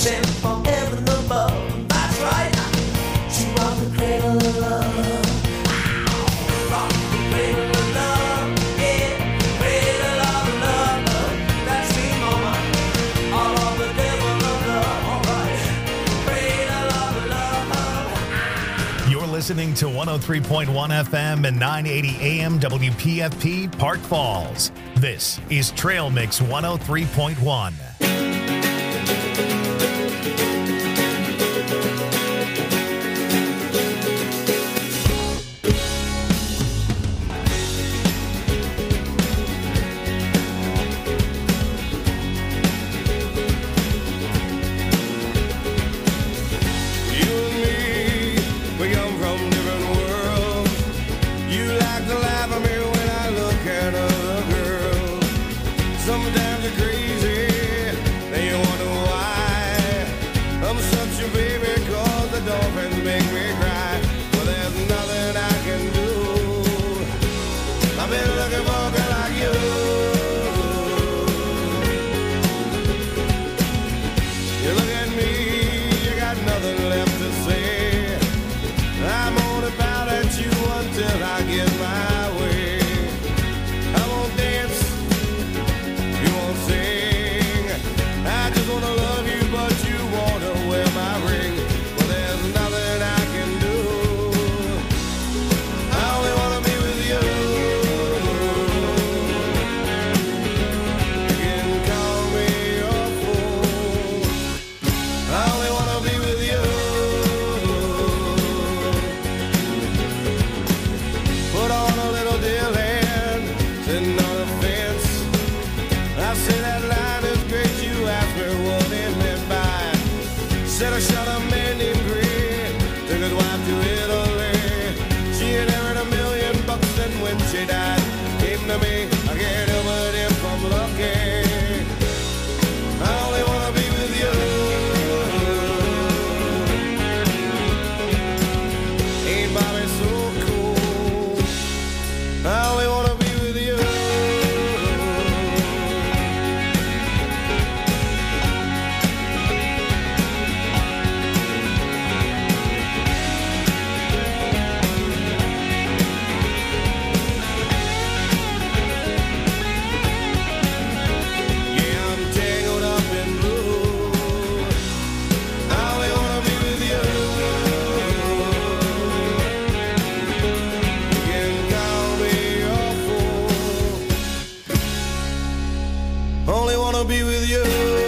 sent from heaven above. That's right. She rocked the cradle of love. Rock the cradle of love. Yeah, cradle of love. That's me, mama. All of the devil of love. All right. Cradle of love. You're listening to 103.1 FM and 980 AM WPFP Park Falls. This is Trail Mix 103.1. Sometimes you're crazy, then you wonder why. I'm such a baby, cause the dolphins make me cry. Well, there's nothing I can do. I've been looking for a girl like you. You look at me, you got nothing left to say. I'm only bound at you until I get my way. I won't dance, you won't sing. I just wanna love you, but you wanna wear my ring. Well, there's nothing I can do. I only wanna be with you. You can call me your fool. I only wanna be with you. Put on a little deal hand, sitting on a fence. I say that line is great, you asked me what it meant by. Said I shot a man named Green, took his wife to Italy. She inherited $1 million, and when she died, came to me. I can't help but if I'm lucky. I only wanna be with you. Ain't Bobby so cool? I only wanna be with you. Yeah, I'm tangled up in blue. I only wanna be with you. You can call me your fool. Only wanna be with you.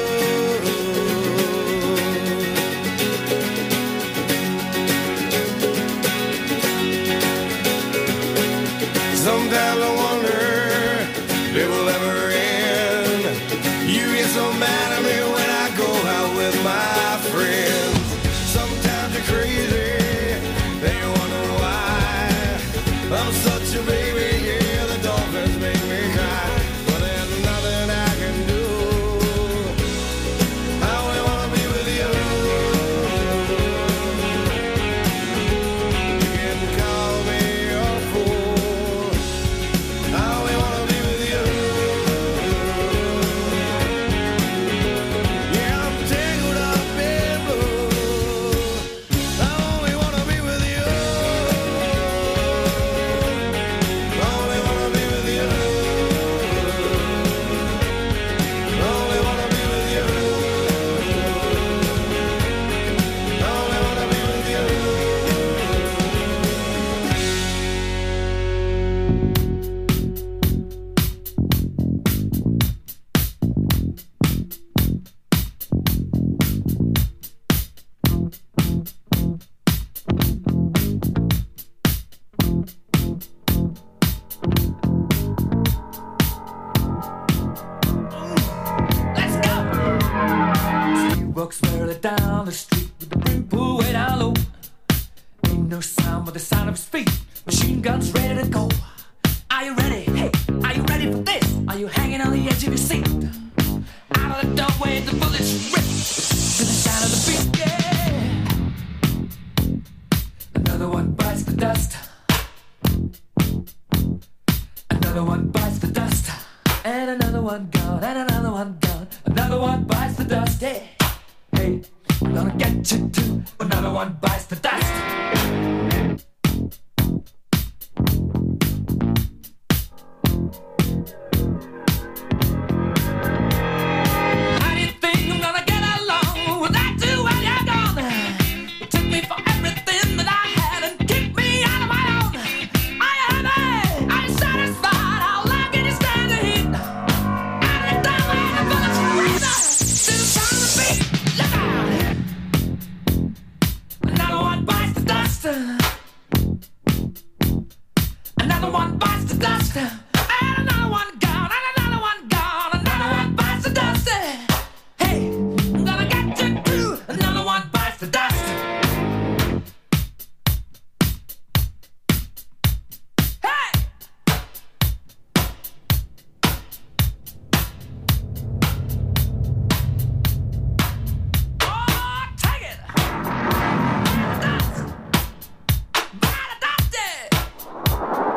Sometimes I wonder if it will ever end. You get so mad at me when I go out with my friends. Sometimes you're crazy, then you wonder why. I'm such a baby, yeah, the dolphins make me cry. But there's nothing I can do. I only wanna be with you. You can call me your fool. I only wanna be with you. Yeah, I'm tangled up in blue. I only wanna be with you. I only wanna be with you. I only wanna be with you. I only wanna be with you. Let's go! She walks merrily down the street with the brim pulled way down low. Ain't no sound but the sound of his feet. Machine guns ready to go. Are you ready? Hey, are you ready for this? Are you hanging on the edge of your seat? Out of the doorway, the bullets rip to the sound of the beat. Yeah. Another one bites the dust. Another one bites the dust. And another one gone, and another one gone. Another one bites the dust. Hey, hey. I'm gonna get you too. Another one bites the dust. How do you think I'm gonna get along without you when you're gone? You took me for everything that I had and kicked me out of my own. Are you happy? Are you satisfied? How long can you stand the heat? Out of the way, I'm gonna freeze up to the sound of the beat. Look out! Another one bites the dust. Another one bites the dust. And another one gone. And another one gone. Another one bites the dust. Hey, I'm gonna get you too. Another one bites the dust. Hey! Oh, take it! Dust! Bite the dust!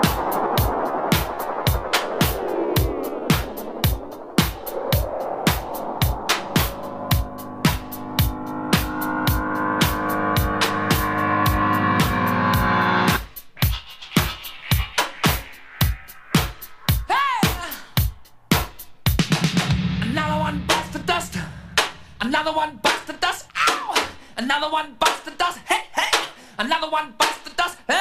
Hey! Another one bites the dust. Another one bites the dust. Ow! Another one bites the dust. Hey, hey! Another one bites the dust. Hey!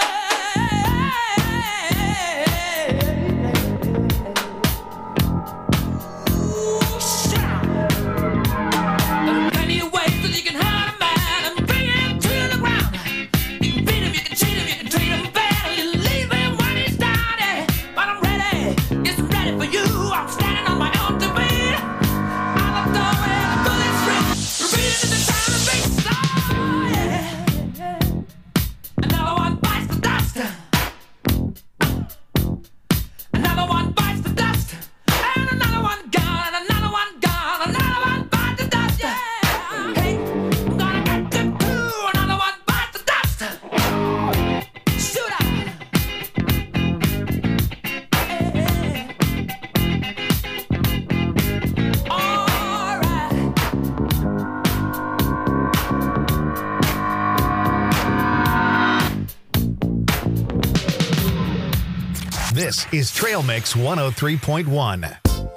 Ooh, shout! There are plenty of ways that you can hurt a man and bring him to the ground. You can beat him, you can cheat him, you can treat him bad, or you leave him when he's down. But I'm ready, yes, I'm ready for you. I'm standing on my own two feet. I'm a door where the bullets ring, repeating the sound of beats. Oh, yeah. Another one bites the dust. Another one bites the dust. And another one gone. And another one gone. Another one bites the dust. Yeah. Hey, I'm gonna get you too. Another one bites the dust. Shoot out. All right. This is Trail Mix 103.1.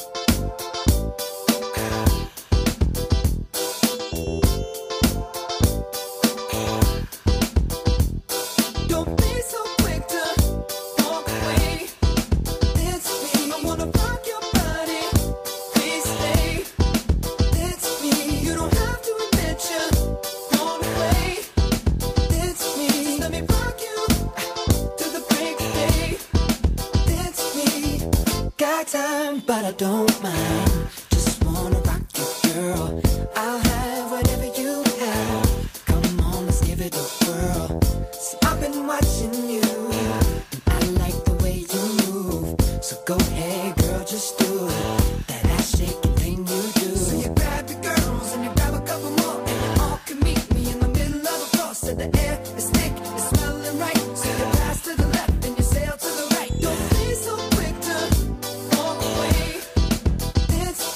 Don't be so quick to walk away. It's me. I wanna rock your body. Please stay. It's me. You don't have to admit you gone away. It's me. Just let me rock you to the break of day. It's me. Got time, but I don't mind. Just wanna rock you, girl. I'll have whatever you have. Come on, let's give it a whirl. See, I've been watching you, and I like the way you move. So go ahead, girl, just do it. That ass shaking thing you do. So you grab your girls and you grab a couple more, and you all can meet me in the middle of the floor. So the air is thick, it's smelling right. So you pass to the left and you sail to the right. Don't be so quick to walk away. It's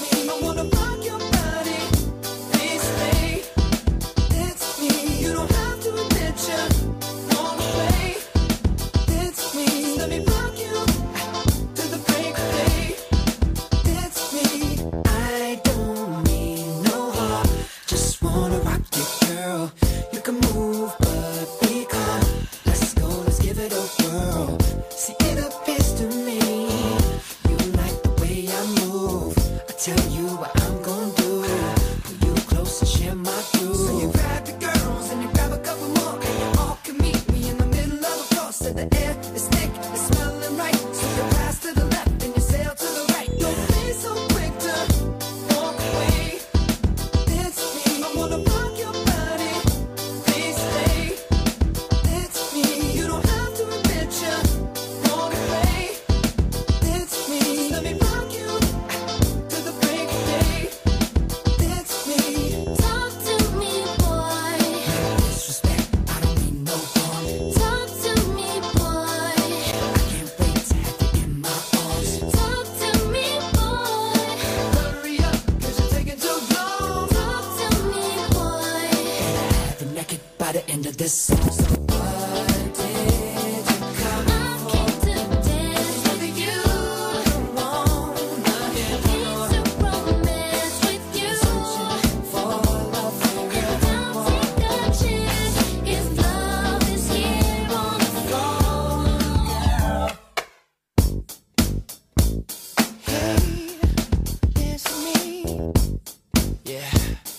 by the end of this song. So what did you come for? I came to dance with you. Wanna get to romance with you. Searching for love for you. Don't take a chance if love is here on the floor. Hey, it's me. Yeah.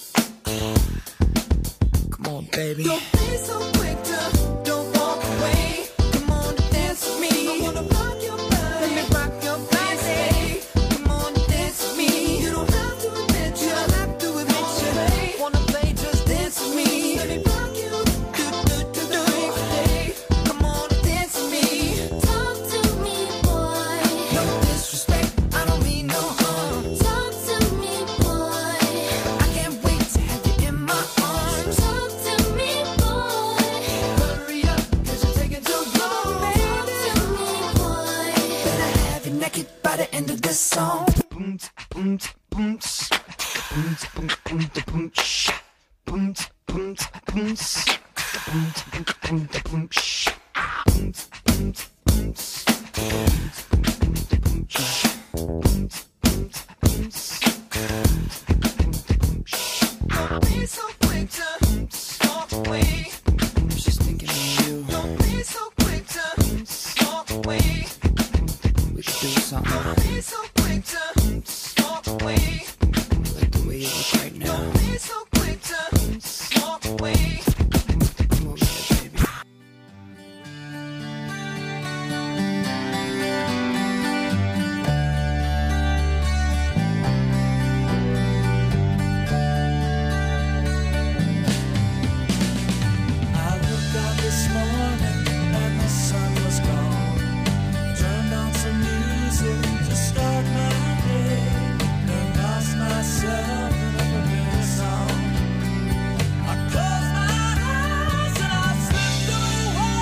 Come on, baby. Don't be so quick to don't walk away. Come on, dance with me. I wanna rock your body. Let me rock your body. Come on, dance with me. You don't have to admit you. Don't have to admit you. Wanna play? Just dance with me. Let me rock you. Do. Come on, dance with me. Talk to me, boy. No disrespect. I don't mean no harm. Talk to me, boy. I can't wait to have you in my arms. Talk to me, boy. Hurry up, 'cause you're taking too long, baby. Talk to me, boy. Better have you naked by the end of this song. Boom, boom, boom, boom, boom, boom, boom, sh. Boom, boom, boom, boom, boom, boom, boom, sh. Boom, boom, boom, boom, boom, sh. Boom, boom, boom, boom, sh. Don't be so quick to walk away. I'm just thinking of you. Don't be so quick to walk away. We could do something. Don't be so quick to walk away. I like the way you look right now. Don't be so quick to walk away. Come over here, baby. I looked out this morning and the sun was gone. Turned on some music to start my day and lost myself in a familiar song. I closed my eyes and I slipped away.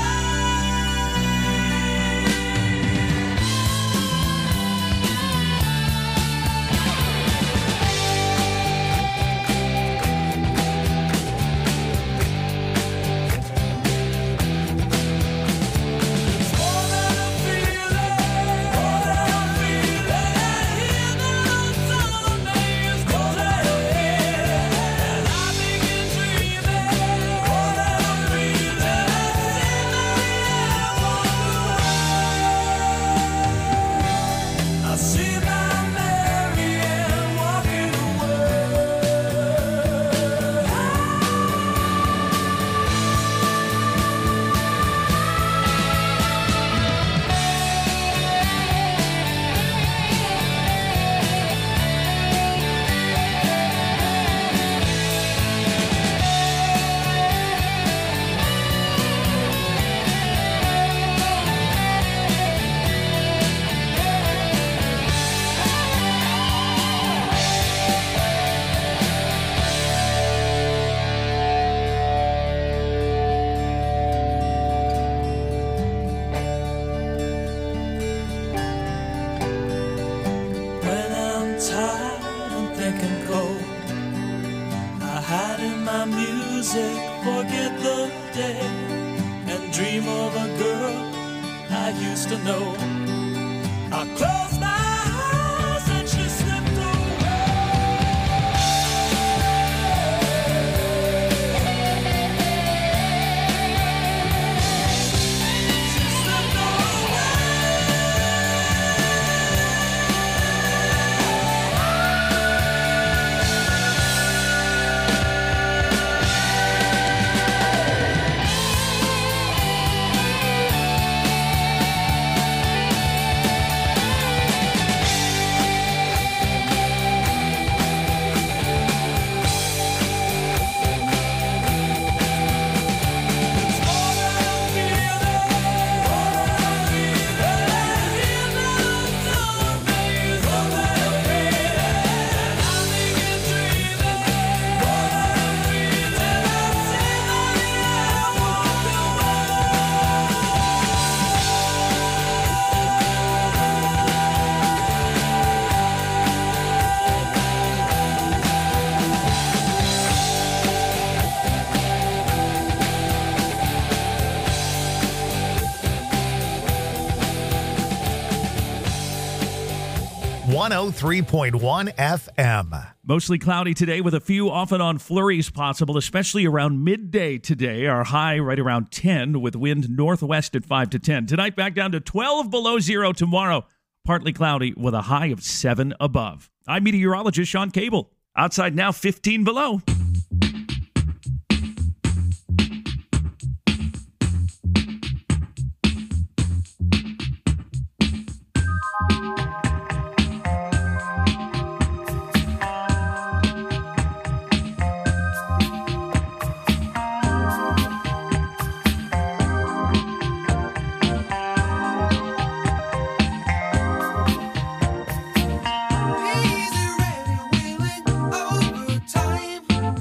It's more than a feeling, more than a feeling. Hear the song of me is more than a feeling. And I begin dreaming, more than a feeling. I see my Marianne walking away. When I'm tired and thinking cold, I hide in my music, forget the day, and dream of a girl I used to know. I close my eyes and she slipped away. She slipped away. 103.1 FM. Mostly cloudy today with a few off and on flurries possible, especially around midday today. Our high right around 10 with wind northwest at 5 to 10. Tonight back down to 12 below zero. Tomorrow, partly cloudy with a high of 7 above. I'm meteorologist Sean Cable. Outside now 15 below. Easy, ready, willing, overtime.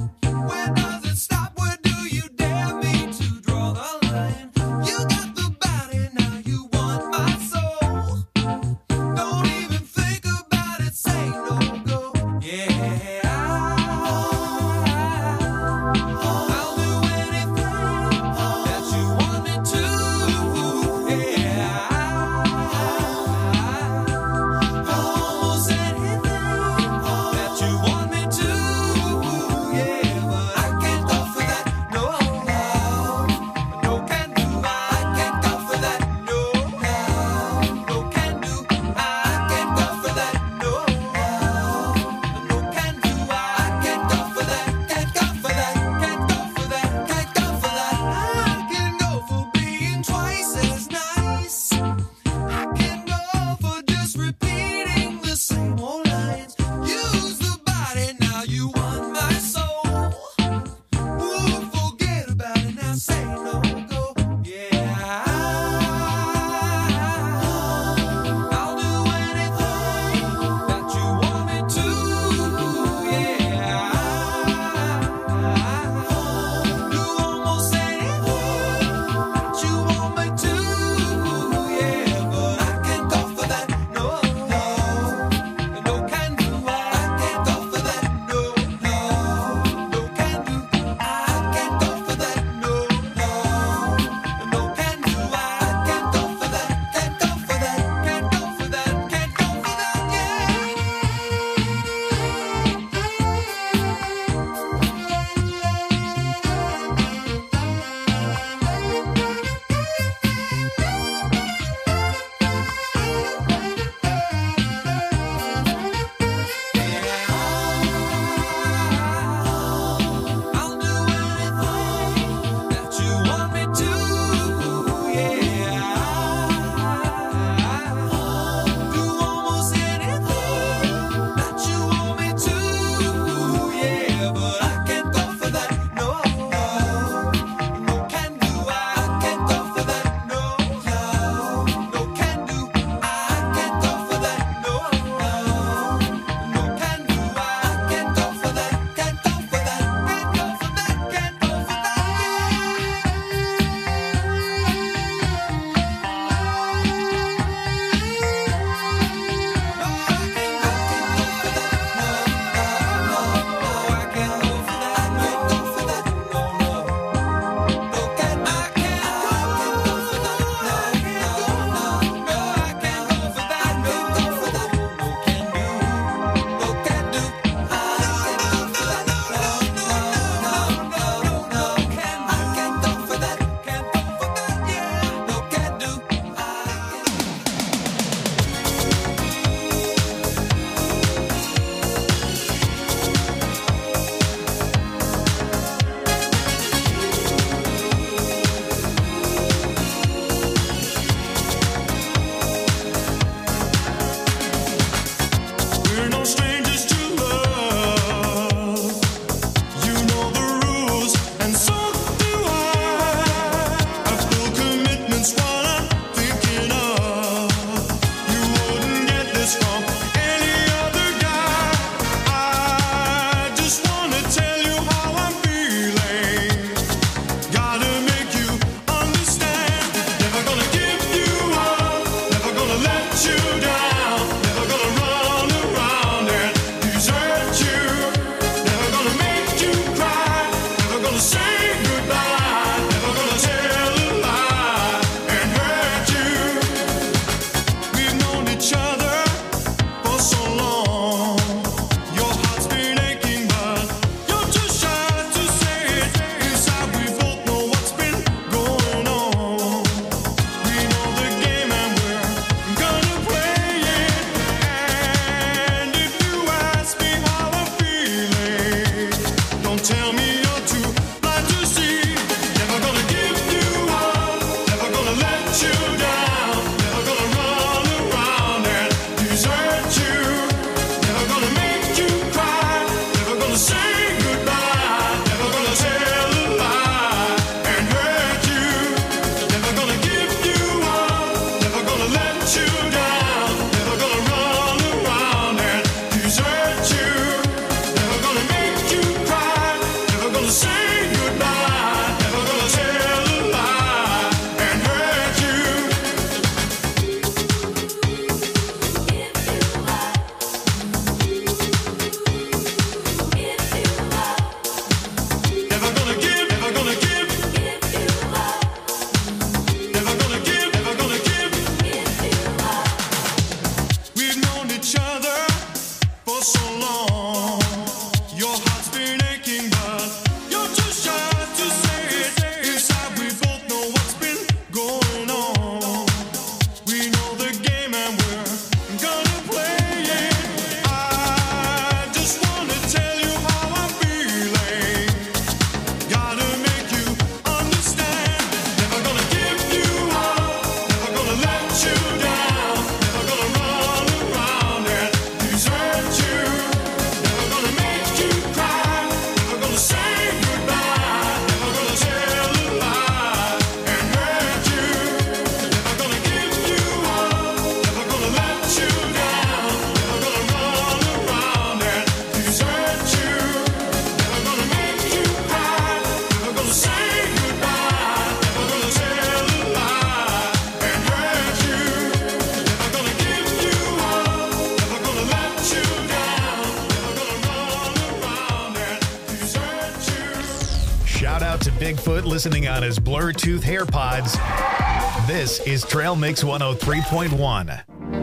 Shout out to Bigfoot listening on his Bluetooth AirPods. This is Trail Mix 103.1.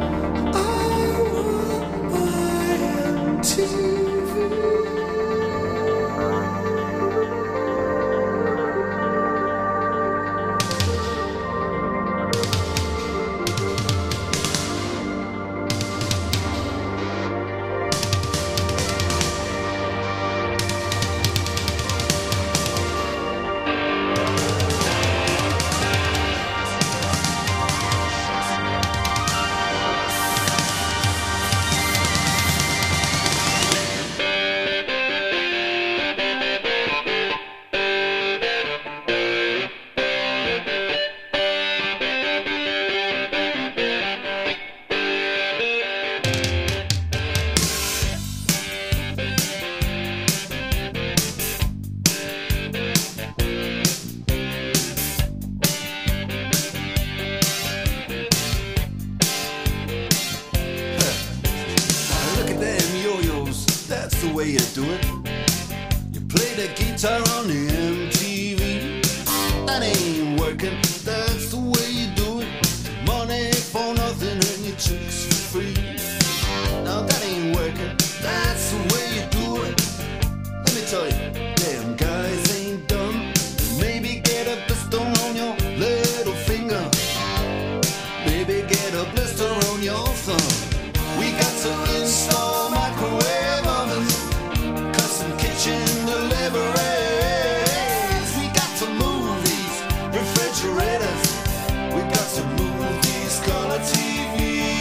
Look at them yo-yos, that's the way you do it. You play the guitar on the MTV. That ain't working, that's the way you do it. Money for nothing and your chicks for free. Now that ain't working, that's the way you do it. Let me tell you, damn guys ain't dumb. Maybe get a blister on your little finger. Maybe get a blister on your thumb. We got to install microwave ovens, custom kitchen deliveries. We got to move these refrigerators. We got to move these color TVs.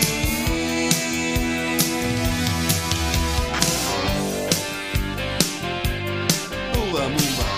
Move on, move on.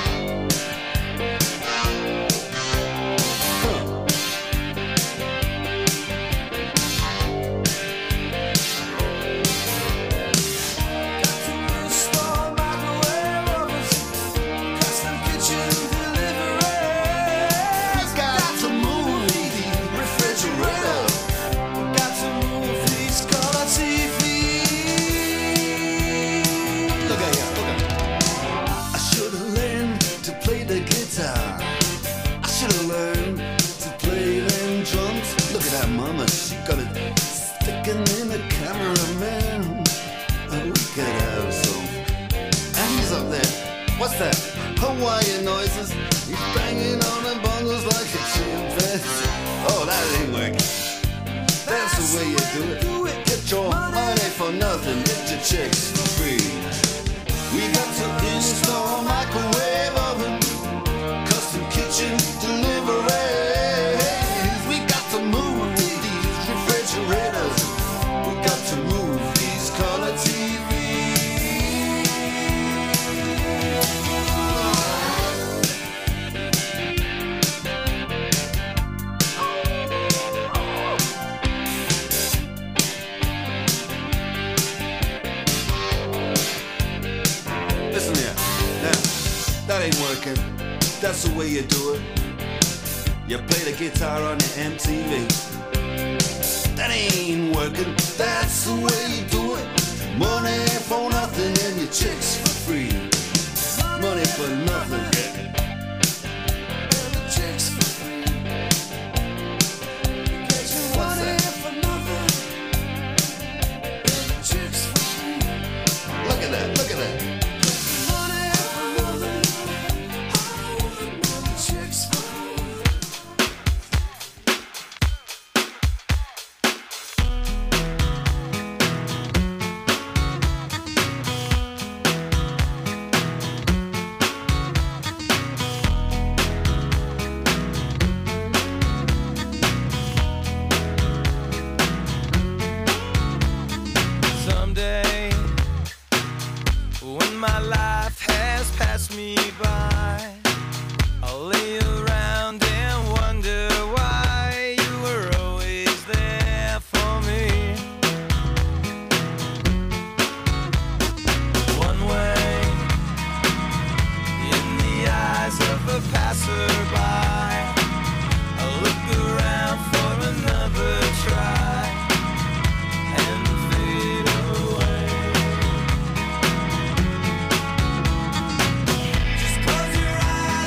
Mama, she got it sticking in the cameraman. Oh, we could have some. And he's up there. What's that? Hawaiian noises. He's banging on the bongos like a chimpanzee. Oh, that ain't working. That's the way you do it. Get your money for nothing. Get your chicks for free. We got to install microwave oven, custom kitchen delivery. We got to move these refrigerators. We got to move these color TVs. Listen here, now, that ain't working. That's the way you do it. You play the guitar on the MTV. That ain't working. That's the way you do it. Money for nothing and your chicks for free. Money for nothing. And the chicks for free. What's that? And the chicks for free. Look at that, look at that. Money for nothing. And the chicks for free. Someday, when my life has passed me by, I'll lay around and wonder why you were always there for me. One way, in the eyes of a passerby, I look around for another try and fade away. Just close your eyes.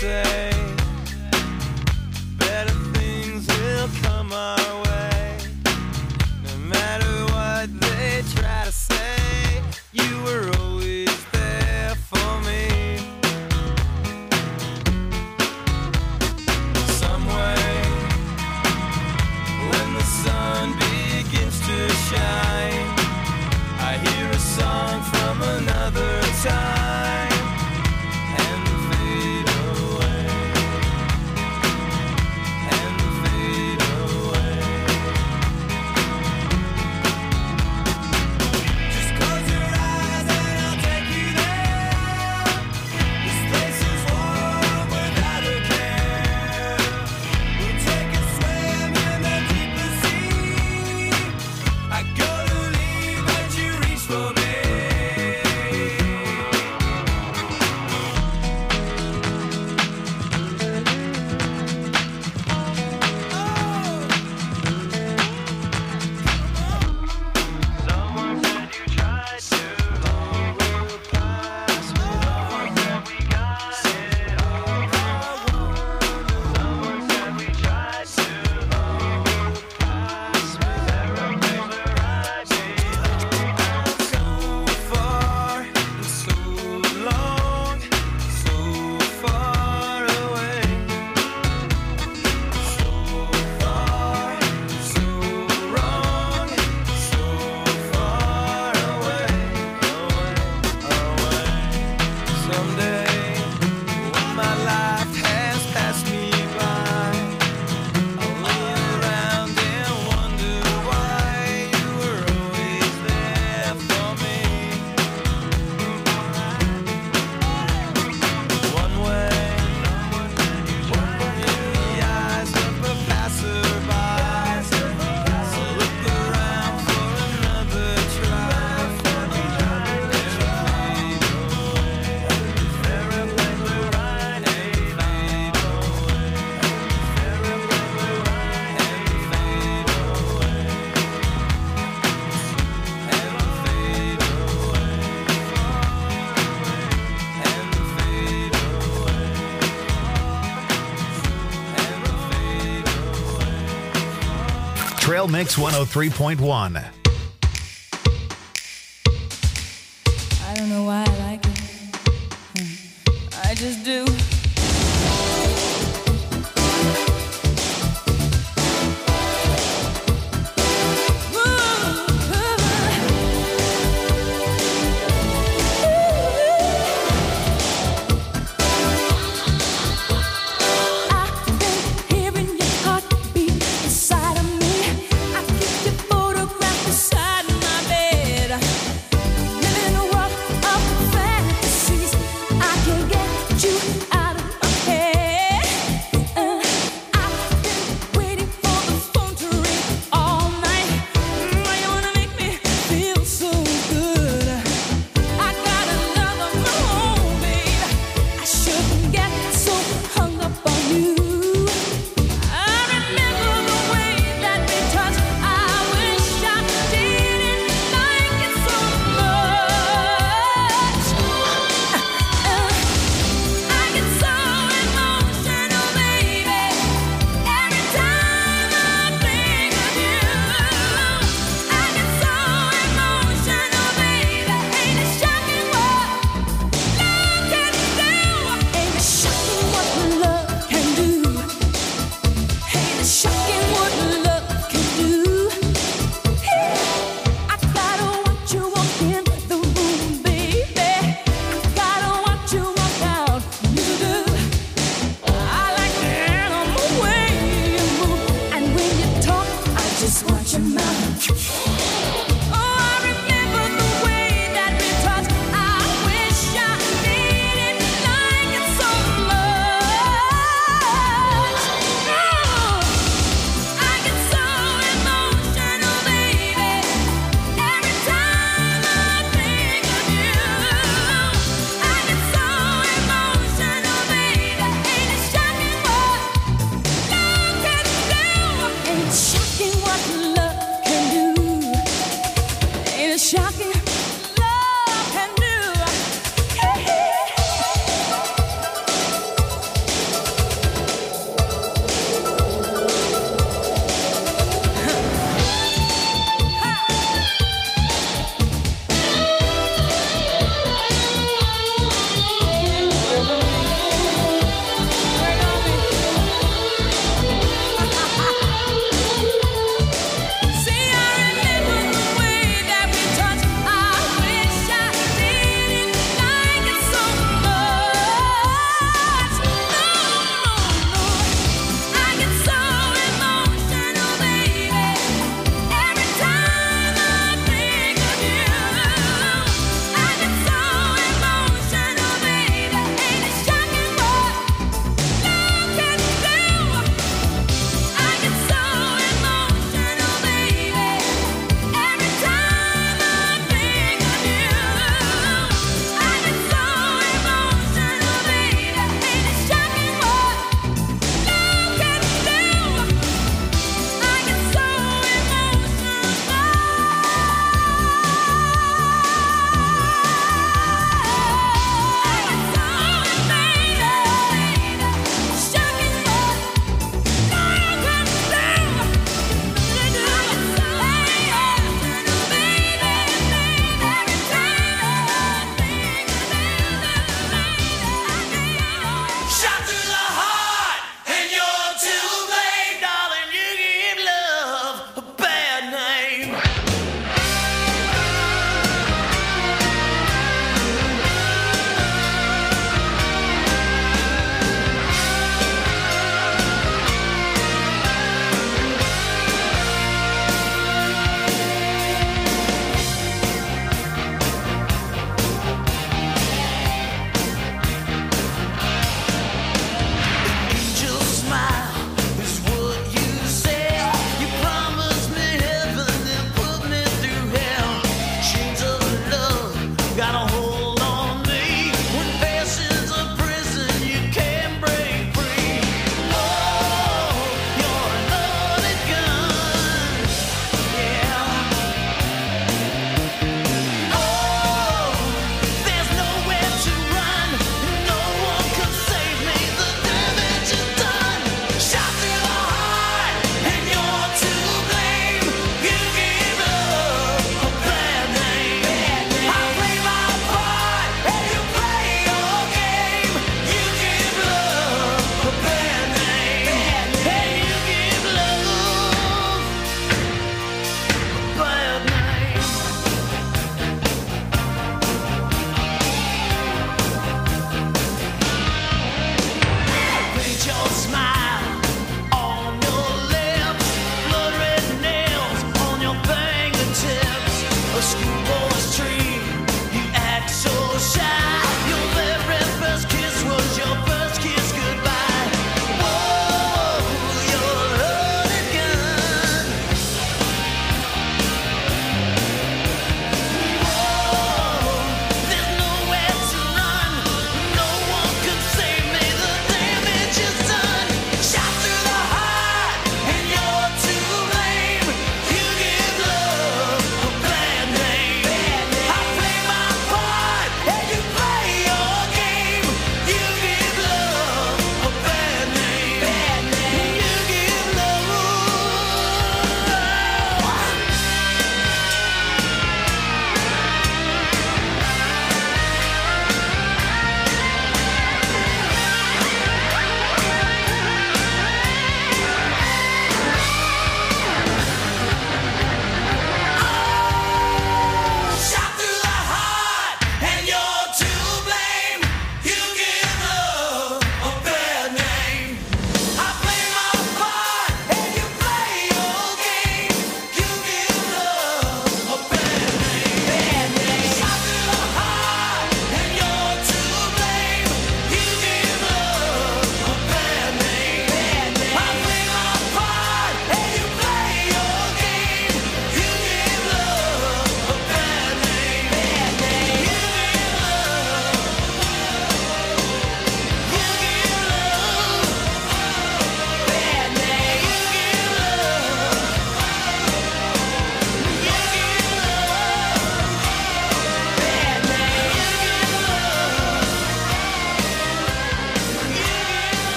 say better things will come our way. No matter what they try to say, you were always there for me. Some way, when the sun begins to shine, I hear a song from another time. Trail Mix 103.1. I don't know why I like it. I just do. Living in a world of fantasies, I can't get you out.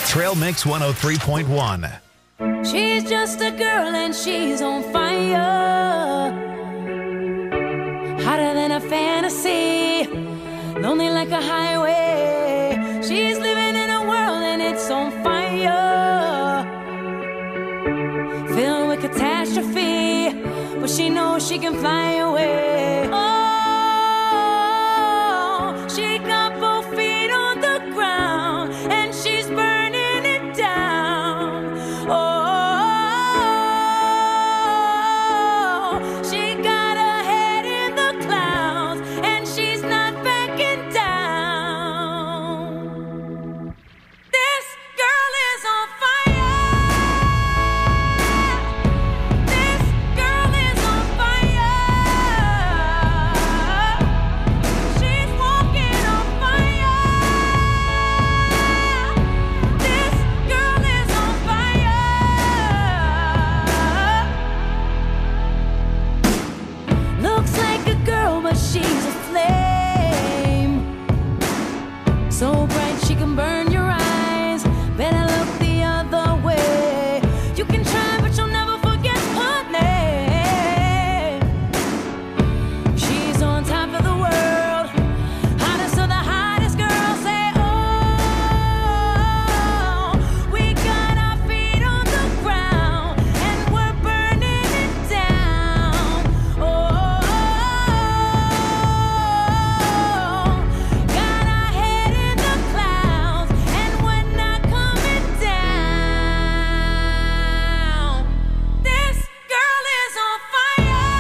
Trail Mix 103.1. She's just a girl and she's on fire. Hotter than a fantasy, lonely like a highway. She's living in a world and it's on fire. Filled with catastrophe, but she knows she can fly away. Oh, she got both feet on the ground and she's burning it down. Oh, she got her head in the clouds and she's not backing down. This girl is on fire. This girl is on fire. She's walking on fire. This girl is on fire. Looks like a girl, but she's a flame. So bright she can burn your eyes. Better look the other way. You can try, but you'll never forget her name. She's on top of the world, hottest of the hottest girls. Say, oh, we got our feet on the ground and we're burning it down. Oh, got our head in the clouds and we're not coming down. This girl is on fire.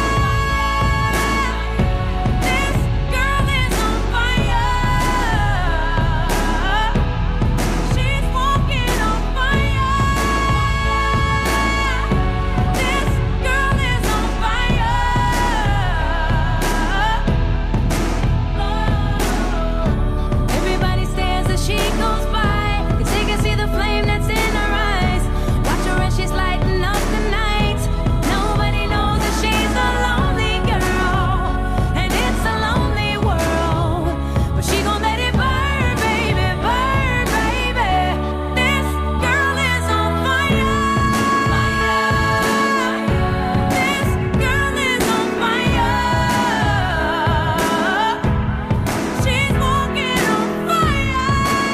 This girl is on fire. She's walking on fire. This girl is on fire. Everybody stares as she goes by, 'cause they can see the flame that's in her eyes. Watch her as she's lighting up the night. Nobody knows that she's a lonely girl, and it's a lonely world. But she gon' let it burn, baby, burn, baby. This girl is on fire. This girl is on fire. She's walking on fire.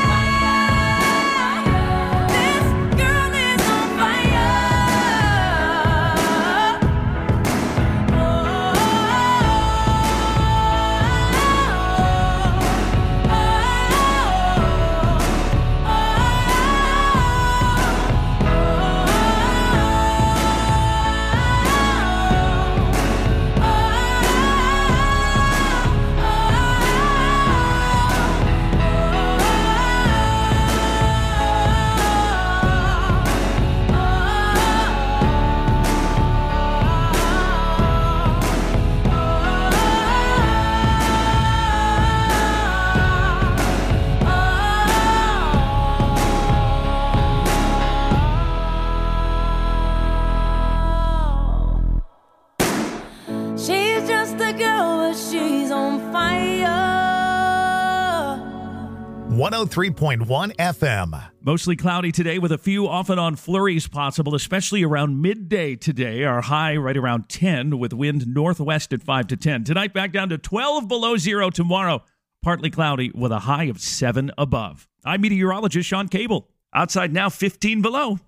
This girl is on fire. She's just a girl, but she's on fire. 103.1 FM. Mostly cloudy today with a few off and on flurries possible, especially around midday today. Our high right around 10 with wind northwest at 5 to 10. Tonight back down to 12 below zero tomorrow. Partly cloudy with a high of 7 above. I'm meteorologist Sean Cable. Outside now 15 below.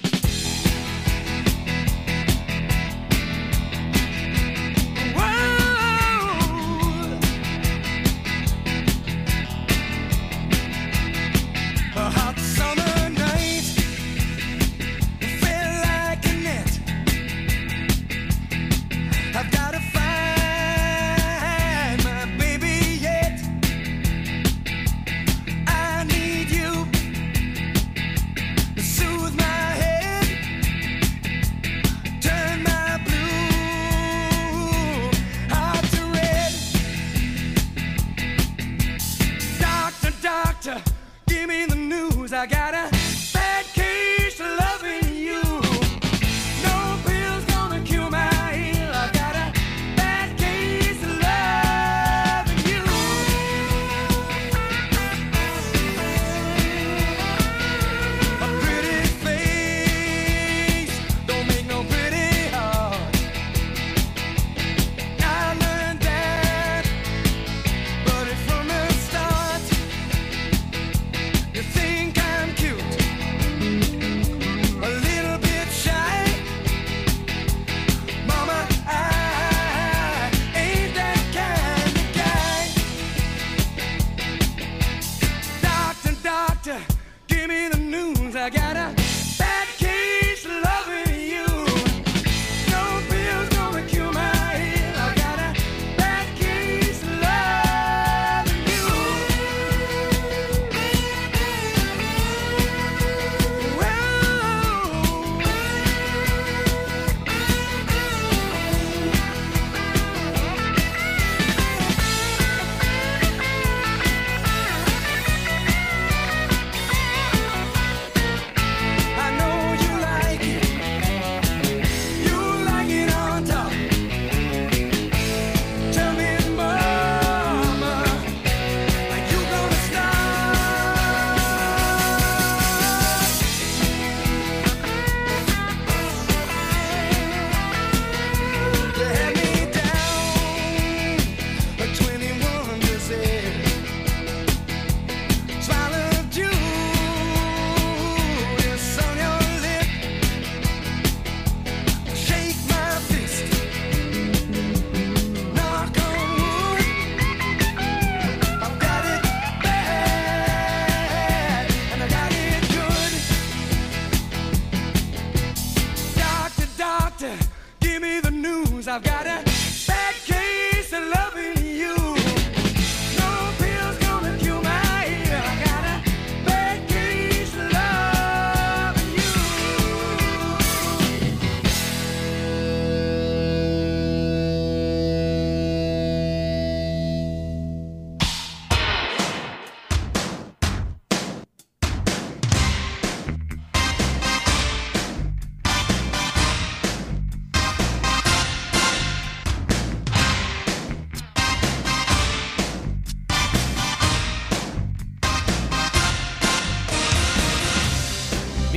A hot summer night felt like a net. I've got to find my baby yet. I need you to soothe my head, turn my blue heart to red. Doctor, doctor, give me the news. I got a bad case of loving you. No pill's gonna cure my ill. I got a bad case of loving you.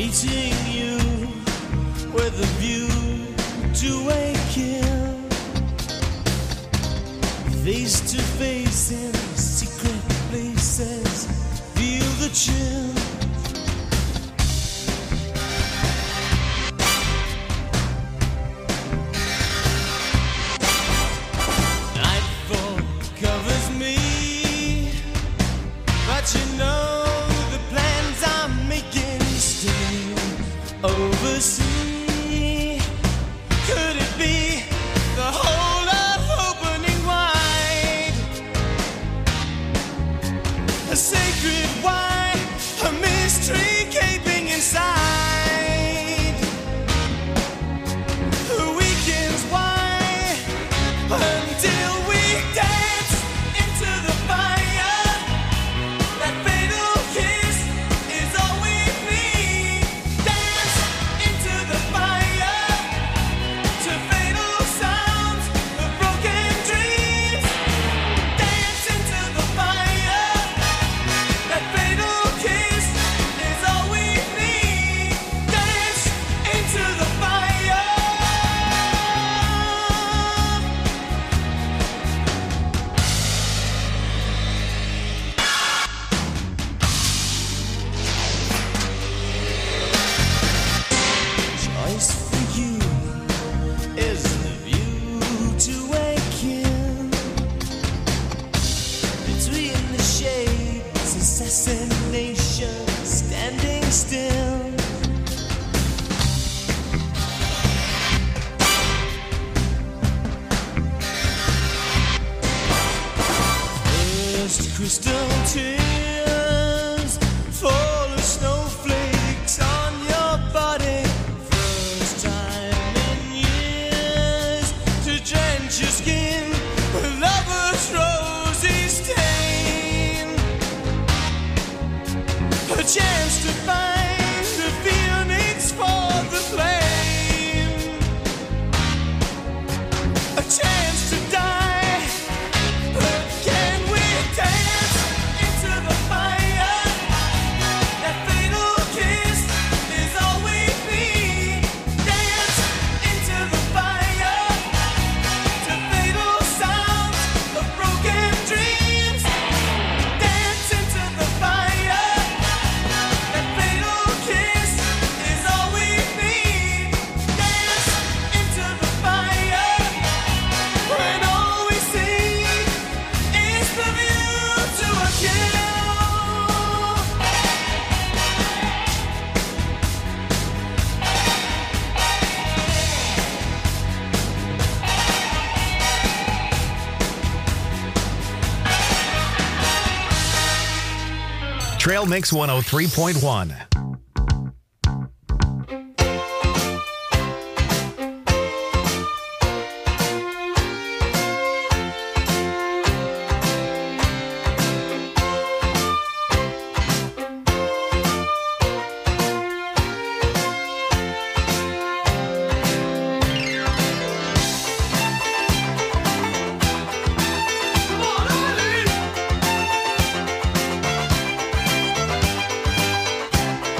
meeting you with a view to a kill. Face to face in secret places, feel the chill. Nightfall covers me, but you know the plans I'm making stay overseas. Could it be the whole of opening wide? A sacred wine, a mystery gaping inside. The weekends why until we dance into the fire. That fatal kiss is all we need. Dance into the fire to fatal sounds of broken dreams. Dance into the fire. That fatal kiss is all we need. Dance into the fire. Choice for you is the view to a kill. Between the shades, assassination standing still. First crystal tears fall as snowflakes on your body. First time in years to drench your skin with lover's rosy stain. A chance to find the phoenix for the flame. A chance to die, but can we dance into the fire? That fatal kiss is all we need. Dance into the fire to fatal sounds of broken dreams. Dance into the fire. That fatal kiss is all we need. Dance into the fire when all we see is the view to a kill. Trail Mix 103.1. Come on, Eileen!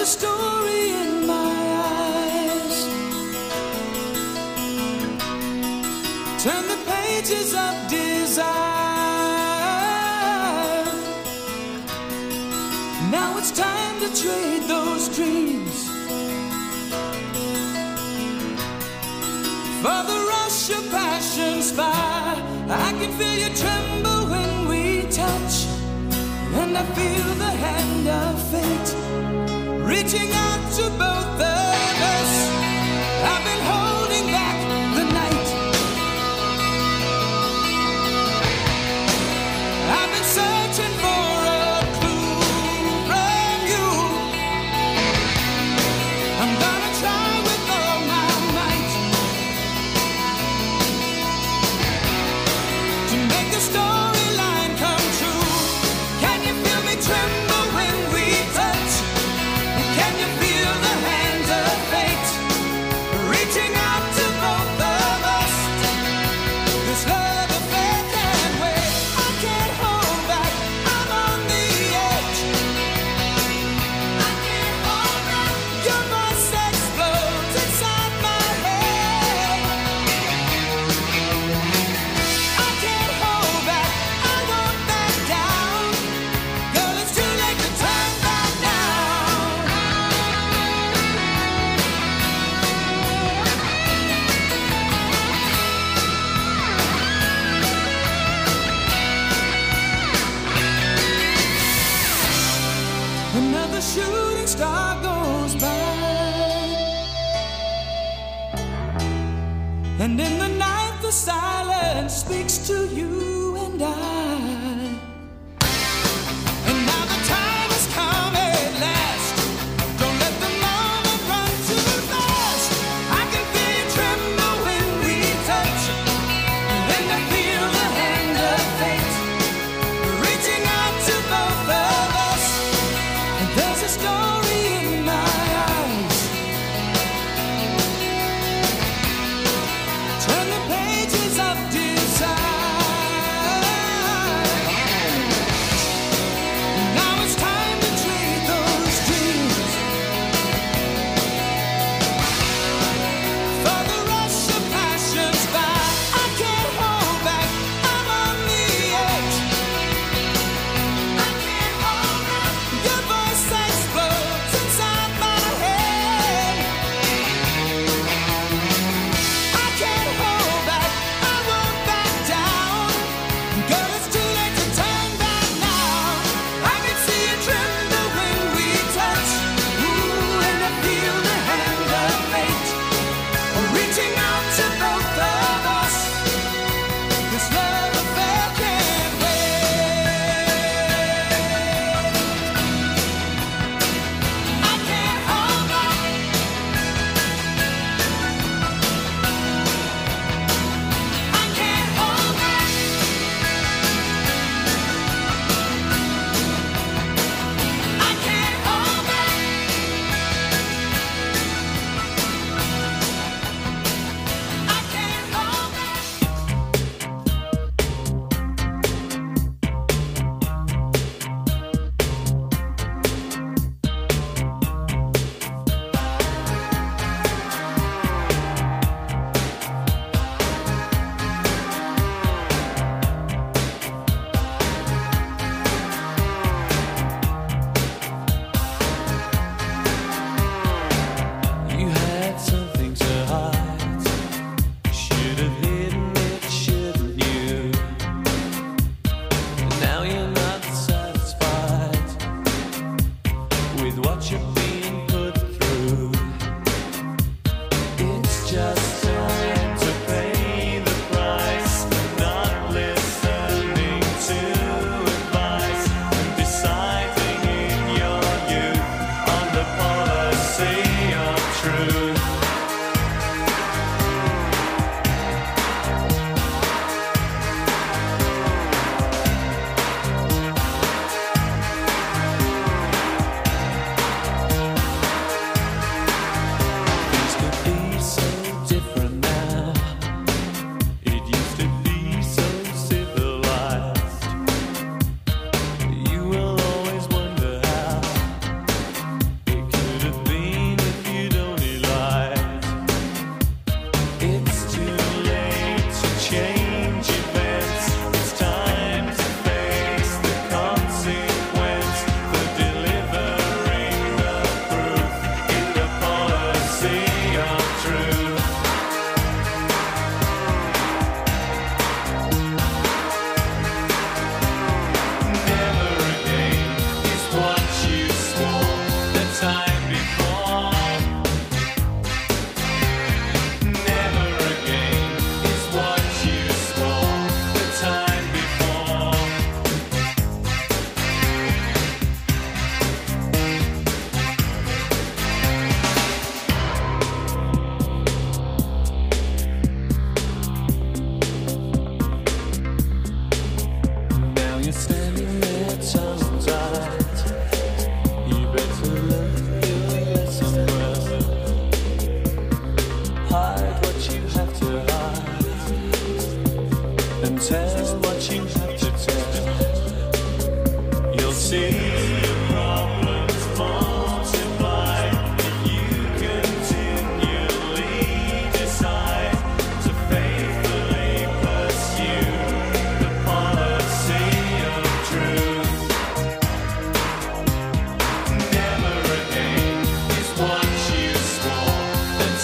a story in my eyes. Turn the pages of desire. Now it's time to trade those dreams for the rush of passion's fire. I can feel you tremble when we touch, and I feel the hand of fate reaching out to both of us. I've been holding back the night. I've been searching for a clue from you. I'm gonna try with all my might to make the storyline come true. Can you feel me tremble when we touch? Can you feel the hands of fate reaching out to both of us? This love affair can't wait. I can't hold back. I'm on the edge. I can't hold back. Your voice explodes inside my head. I can't hold back. I won't back down. Girl, it's too late to turn back now. Another shooting star goes by, and in the night the silence speaks to you and I. And now the time has come at last. Don't let the moment run too fast. I can feel you tremble when we touch, and I feel the hand of fate reaching out to both of us. And there's a story in my eyes. Turn the pages of desire.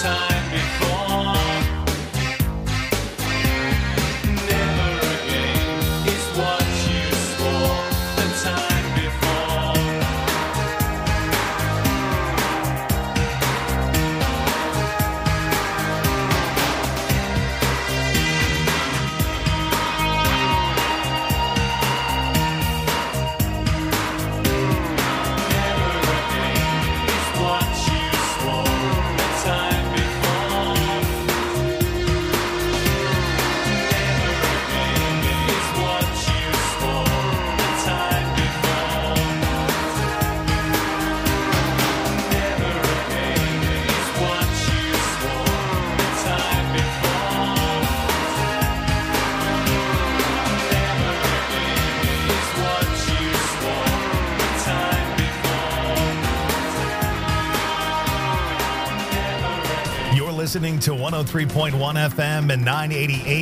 time before. Never again is what you swore the time before. You're listening to 103.1 FM and 980 AM.